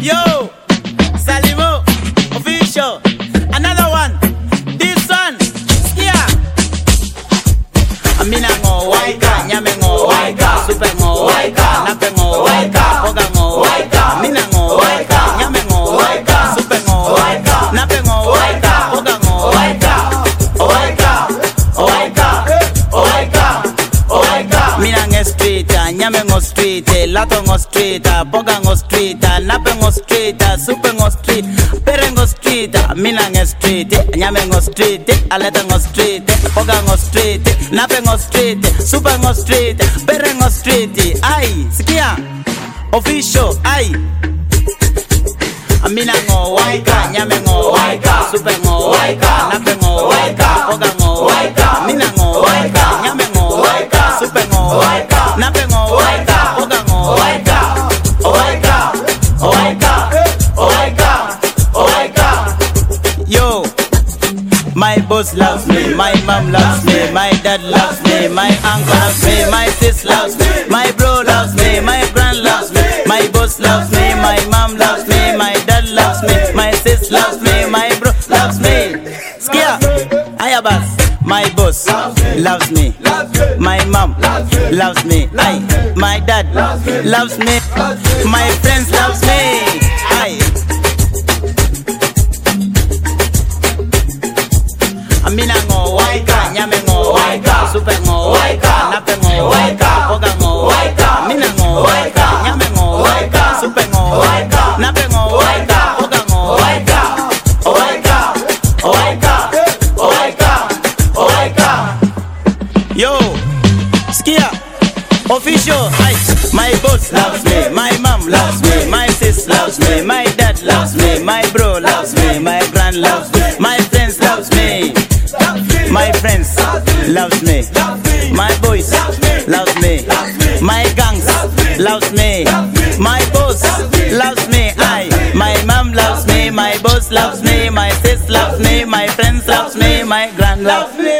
Yo, Salimo, official. Another one. This one. Yeah. Amina ngo waika, nyame ngo waika, super ngo waika, nape ngo waika, poga ngo waika. Amina ngo waika, nyame ngo waika, super ngo waika, nape ngo waika, poga ngo waika. Waika, waika, waika, waika. Mina nge street, nyame ngo street, lato ngo street, poga ngo street, nape ngo street, super ngo street, pere ngo street. Mina nge street, nyame ngo street, aleta ngo street, poga ngo street, nape ngo street, super ngo street, pere ngo street. Ay, sikia, official, ay. Amina ngo waika, nyame ngo waika, super ngo waika, nape ngo waika, poga ngo waika. Amina ngo waika, nyame ngo waika, super ngo waika, nape ngo waika, poga ngo waika. Waika, waika, waika, waika. Yo, my boss loves me, my mom loves me, my dad loves me, my uncle loves me, my sis loves me, my bro loves me, my grand loves me, my boss loves me, my mom loves me, my dad loves me, my sis loves me, my bro loves me. Skia, ayabas, my boss loves me, my mom loves me, my dad loves me, my friends loves me. Amina ngo waika, nyame ngo waika, super ngo waika, nape ngo waika, poga ngo waika. Amina ngo waika, nyame ngo waika, super ngo waika, nape ngo waika, poga ngo waika. Waika, waika, waika, waika. Yo, skia, official. My boss loves me, my mom loves me, my sis loves me, my dad loves me, my bro loves me, my grand loves me, my friends loves me. My friends loves me, my boys loves me, my gangs loves me, my boss loves me, my mom loves me, my boss loves me, my sis loves me, my friends loves me, my grand loves me.